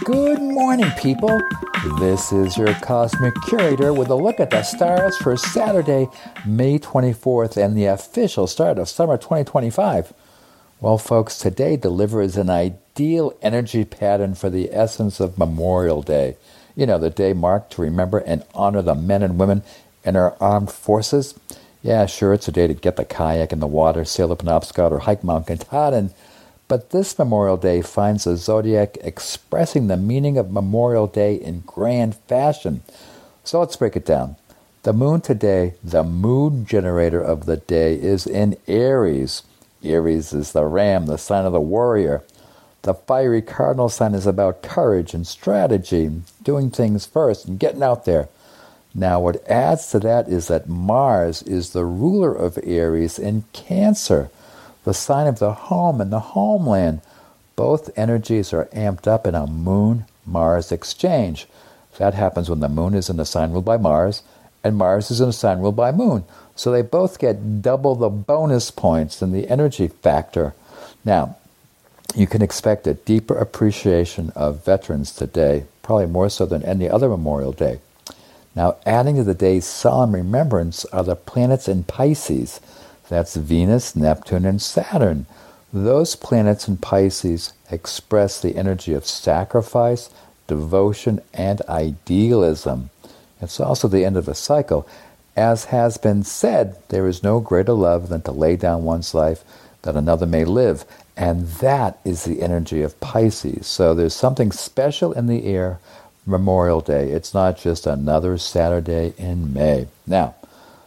Good morning, people. This is your Cosmic Curator with a look at the stars for Saturday, May 24th, and the official start of summer 2025. Well, folks, today delivers an ideal energy pattern for the essence of Memorial Day. You know, the day marked to remember and honor the men and women in our armed forces. Yeah, sure, it's a day to get the kayak in the water, sail the Penobscot, or hike Mount Katahdin. But this Memorial Day finds the zodiac expressing the meaning of Memorial Day in grand fashion. So let's break it down. The moon today, the mood generator of the day, is in Aries. Aries is the ram, the sign of the warrior. The fiery cardinal sign is about courage and strategy, doing things first and getting out there. Now, what adds to that is that Mars is the ruler of Aries in Cancer, the sign of the home and the homeland. Both energies are amped up in a Moon-Mars exchange. That happens when the moon is in a sign ruled by Mars, and Mars is in a sign ruled by Moon. So they both get double the bonus points in the energy factor. Now, you can expect a deeper appreciation of veterans today, probably more so than any other Memorial Day. Now, adding to the day's solemn remembrance are the planets in Pisces. That's Venus, Neptune, and Saturn. Those planets in Pisces express the energy of sacrifice, devotion, and idealism. It's also the end of a cycle. As has been said, there is no greater love than to lay down one's life that another may live. And that is the energy of Pisces. So there's something special in the air Memorial Day. It's not just another Saturday in May. Now,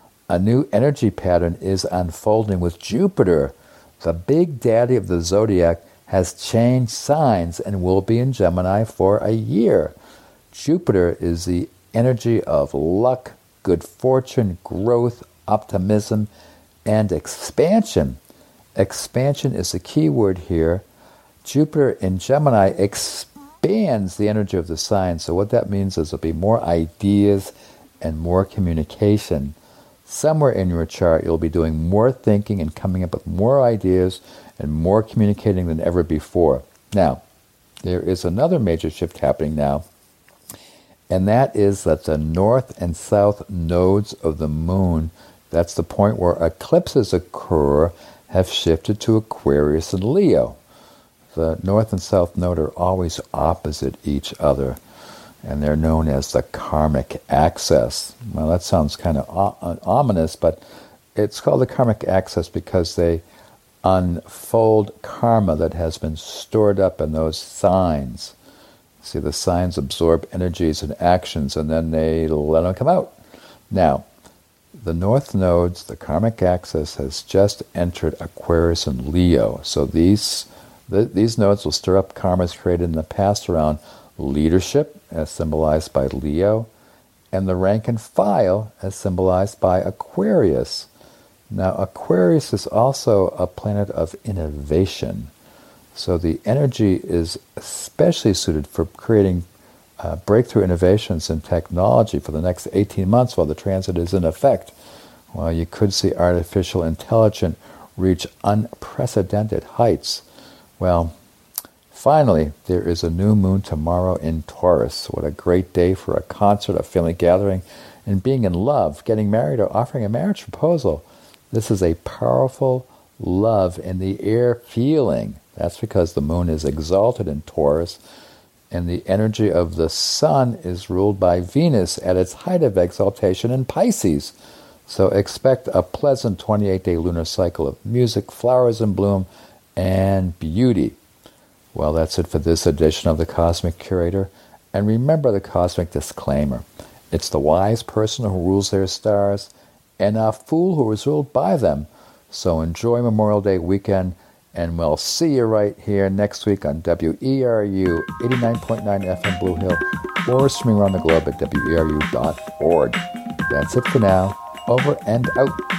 a new energy pattern is unfolding with Jupiter. The big daddy of the zodiac has changed signs and will be in Gemini for a year. Jupiter is the energy of luck, good fortune, growth, optimism, and expansion. Expansion is the key word here. Jupiter in Gemini expands the energy of the sign. So what that means is there'll be more ideas and more communication. Somewhere in your chart, you'll be doing more thinking and coming up with more ideas and more communicating than ever before. Now, there is another major shift happening now, and that is that the north and south nodes of the moon, that's the point where eclipses occur, have shifted to Aquarius and Leo. The north and south node are always opposite each other, and they're known as the karmic axis. Well, that sounds kind of ominous, but it's called the karmic axis because they unfold karma that has been stored up in those signs. See, the signs absorb energies and actions, and then they let them come out. Now, the north nodes, the karmic axis, has just entered Aquarius and Leo. So these nodes will stir up karmas created in the past around leadership, as symbolized by Leo, and the rank and file, as symbolized by Aquarius. Now, Aquarius is also a planet of innovation. So the energy is especially suited for creating breakthrough innovations in technology for the next 18 months while the transit is in effect. Well, you could see artificial intelligence reach unprecedented heights. Well, finally, there is a new moon tomorrow in Taurus. What a great day for a concert, a family gathering, and being in love, getting married, or offering a marriage proposal. This is a powerful love in the air feeling. That's because the moon is exalted in Taurus, and the energy of the sun is ruled by Venus at its height of exaltation in Pisces. So expect a pleasant 28-day lunar cycle of music, flowers in bloom, and beauty. Well, that's it for this edition of the Cosmic Curator. And remember the cosmic disclaimer. It's the wise person who rules their stars, and a fool who is ruled by them. So enjoy Memorial Day weekend, and we'll see you right here next week on WERU 89.9 FM Blue Hill, or streaming around the globe at WERU.org. That's it for now. Over and out.